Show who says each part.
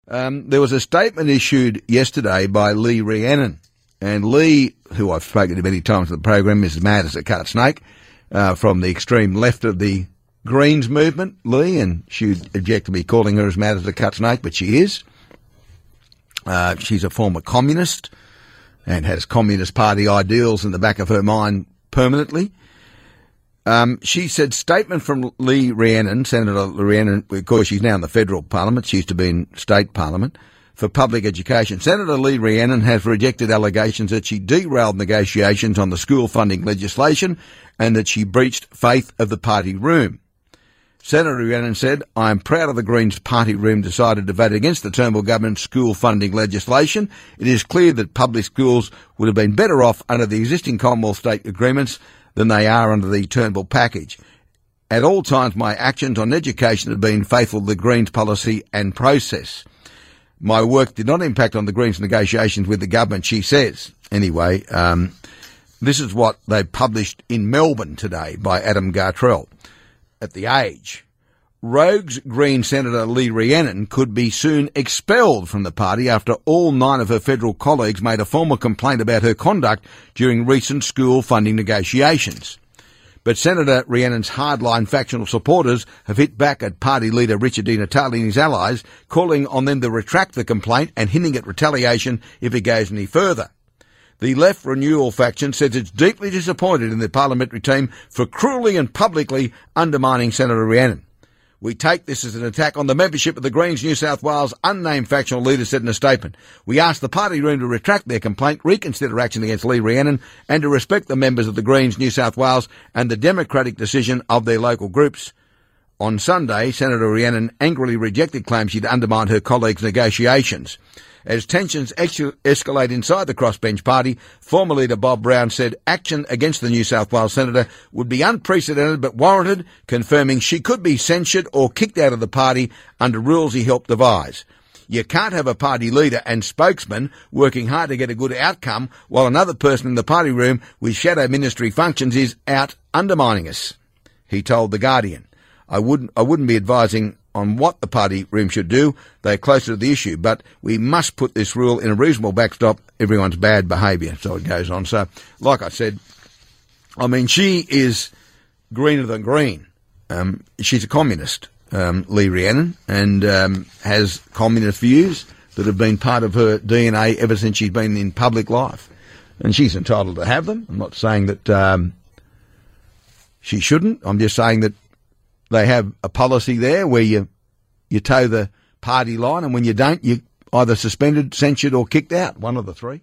Speaker 1: There was a statement issued yesterday by Lee Rhiannon. And Lee, who I've spoken to many times on the program, is mad as a cut snake, from the extreme left of the Greens movement, Lee, and she would object to me calling her as mad as a cut snake, but she is. She's a former communist and has Communist Party ideals in the back of her mind permanently. She said, statement from Lee Rhiannon, Senator Rhiannon, of course she's now in the federal parliament, she used to be in state parliament, for public education. Senator Lee Rhiannon has rejected allegations that she derailed negotiations on the school funding legislation and that she breached faith of the party room. Senator Rhiannon said, I am proud of the Greens party room decided to vote against the Turnbull government's school funding legislation. It is clear that public schools would have been better off under the existing Commonwealth state agreements than they are under the Turnbull package. At all times, my actions on education have been faithful to the Greens policy and process. My work did not impact on the Greens negotiations with the government, she says. Anyway, this is what they published in Melbourne today by Adam Gartrell at The Age. Rogues Green Senator Lee Rhiannon could be soon expelled from the party after all 9 of her federal colleagues made a formal complaint about her conduct during recent school funding negotiations. But Senator Rhiannon's hardline factional supporters have hit back at party leader Richard Di Natale and his allies, calling on them to retract the complaint and hinting at retaliation if it goes any further. The Left Renewal faction says it's deeply disappointed in the parliamentary team for cruelly and publicly undermining Senator Rhiannon. We take this as an attack on the membership of the Greens New South Wales, unnamed factional leader said in a statement. We ask the party room to retract their complaint, reconsider action against Lee Rhiannon and to respect the members of the Greens New South Wales and the democratic decision of their local groups. On Sunday, Senator Rhiannon angrily rejected claims she'd undermined her colleagues' negotiations. As tensions escalate inside the crossbench party, former leader Bob Brown said action against the New South Wales senator would be unprecedented but warranted, confirming she could be censured or kicked out of the party under rules he helped devise. You can't have a party leader and spokesman working hard to get a good outcome while another person in the party room with shadow ministry functions is out undermining us, he told The Guardian. I wouldn't be advising on what the party room should do. They're closer to the issue, but we must put this rule in a reasonable backstop everyone's bad behaviour. So it goes on. So, like I said, I mean, she is greener than green. She's a communist, Lee Rhiannon, and has communist views that have been part of her DNA ever since she's been in public life. And she's entitled to have them. I'm not saying that she shouldn't. I'm just saying that they have a policy there where you toe the party line, and when you don't, you're either suspended, censured or kicked out, one of the three.